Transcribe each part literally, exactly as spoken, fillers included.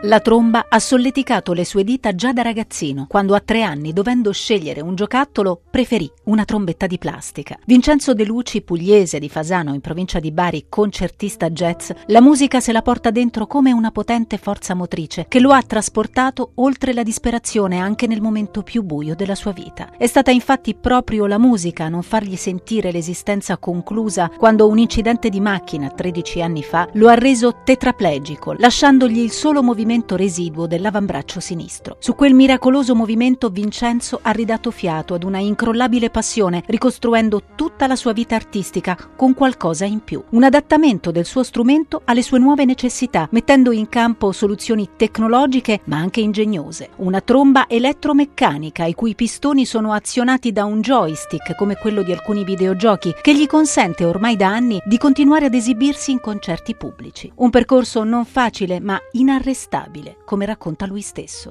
La tromba ha solleticato le sue dita già da ragazzino, quando a tre anni, dovendo scegliere un giocattolo, preferì una trombetta di plastica. Vincenzo De Luci, pugliese di Fasano in provincia di Bari, concertista jazz, la musica se la porta dentro come una potente forza motrice che lo ha trasportato oltre la disperazione anche nel momento più buio della sua vita. È stata infatti proprio la musica a non fargli sentire l'esistenza conclusa quando un incidente di macchina tredici anni fa lo ha reso tetraplegico, lasciandogli il solo movimento residuo dell'avambraccio sinistro. Su quel miracoloso movimento Vincenzo ha ridato fiato ad una incrollabile passione, ricostruendo tutta la sua vita artistica con qualcosa in più. Un adattamento del suo strumento alle sue nuove necessità, mettendo in campo soluzioni tecnologiche ma anche ingegnose. Una tromba elettromeccanica i cui pistoni sono azionati da un joystick come quello di alcuni videogiochi, che gli consente ormai da anni di continuare ad esibirsi in concerti pubblici. Un percorso non facile ma inarrestabile, come racconta lui stesso.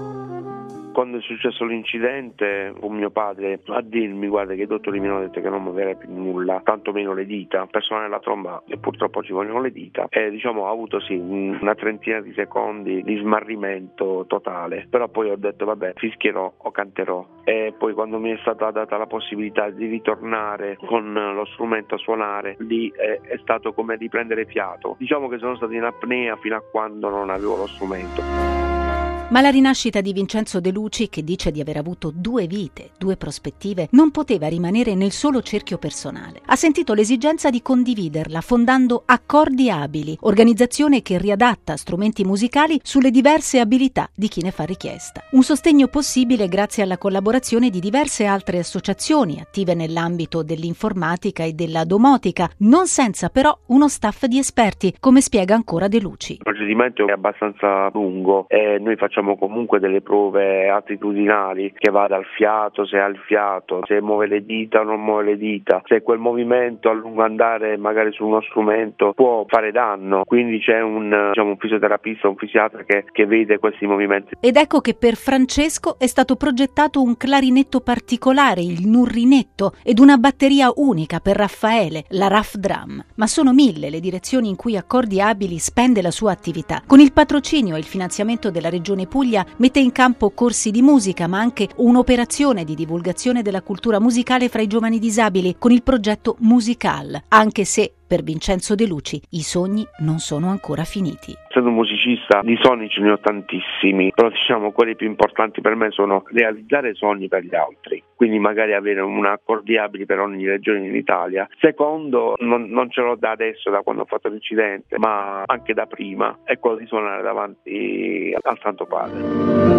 Quando è successo l'incidente, fu mio padre a dirmi: guarda che i dottori mi hanno detto che non muoverei più nulla, tantomeno le dita, per suonare la tromba e purtroppo ci vogliono le dita, e diciamo ho avuto sì una trentina di secondi di smarrimento totale, però poi ho detto vabbè, fischierò o canterò, e poi quando mi è stata data la possibilità di ritornare con lo strumento a suonare, lì è, è stato come riprendere fiato. Diciamo che sono stato in apnea fino a quando non avevo lo strumento. Ma la rinascita di Vincenzo De Luci, che dice di aver avuto due vite, due prospettive, non poteva rimanere nel solo cerchio personale. Ha sentito l'esigenza di condividerla fondando Accordi Abili, organizzazione che riadatta strumenti musicali sulle diverse abilità di chi ne fa richiesta. Un sostegno possibile grazie alla collaborazione di diverse altre associazioni attive nell'ambito dell'informatica e della domotica, non senza però uno staff di esperti, come spiega ancora De Luci. Il procedimento è abbastanza lungo e noi facciamo Facciamo comunque delle prove attitudinali, che va dal fiato, se ha il fiato, se muove le dita o non muove le dita, se quel movimento a lungo andare magari su uno strumento può fare danno, quindi c'è un, diciamo, un fisioterapista, un fisiatra che, che vede questi movimenti. Ed ecco che per Francesco è stato progettato un clarinetto particolare, il nurrinetto, ed una batteria unica per Raffaele, la Raff Drum. Ma sono mille le direzioni in cui Accordi Abili spende la sua attività. Con il patrocinio e il finanziamento della Regione Puglia mette in campo corsi di musica, ma anche un'operazione di divulgazione della cultura musicale fra i giovani disabili con il progetto Musical, anche se per Vincenzo De Luci i sogni non sono ancora finiti. Essendo un musicista di sogni ce ne ho tantissimi, però diciamo quelli più importanti per me sono realizzare sogni per gli altri, quindi magari avere un Accordi Abili per ogni regione in Italia. Secondo, non, non ce l'ho da adesso, da quando ho fatto l'incidente, ma anche da prima, è quello di suonare davanti al Santo Padre.